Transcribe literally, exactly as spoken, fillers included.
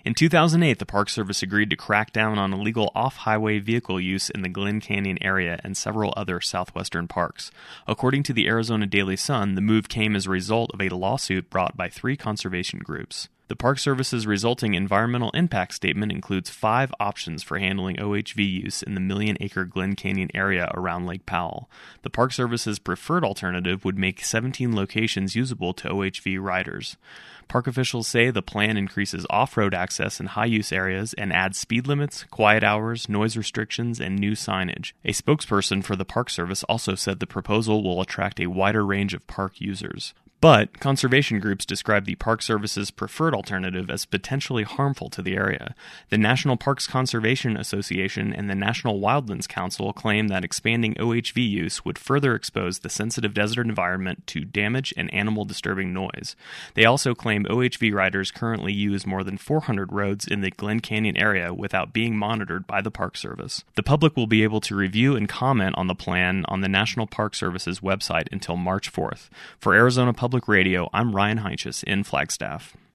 In two thousand eight, the Park Service agreed to crack down on illegal off-highway vehicle use in the Glen Canyon area and several other southwestern parks. According to the Arizona Daily Sun, the move came as a result of a lawsuit brought by three conservation groups. The Park Service's resulting environmental impact statement includes five options for handling O H V use in the million-acre Glen Canyon area around Lake Powell. The Park Service's preferred alternative would make seventeen locations usable to O H V riders. Park officials say the plan increases off-road access in high-use areas and adds speed limits, quiet hours, noise restrictions, and new signage. A spokesperson for the Park Service also said the proposal will attract a wider range of park users. But conservation groups describe the Park Service's preferred alternative as potentially harmful to the area. The National Parks Conservation Association and the National Wildlands Council claim that expanding O H V use would further expose the sensitive desert environment to damage and animal-disturbing noise. They also claim O H V riders currently use more than four hundred roads in the Glen Canyon area without being monitored by the Park Service. The public will be able to review and comment on the plan on the National Park Service's website until March fourth. For Arizona Public Radio, I'm Ryan Heinches in Flagstaff.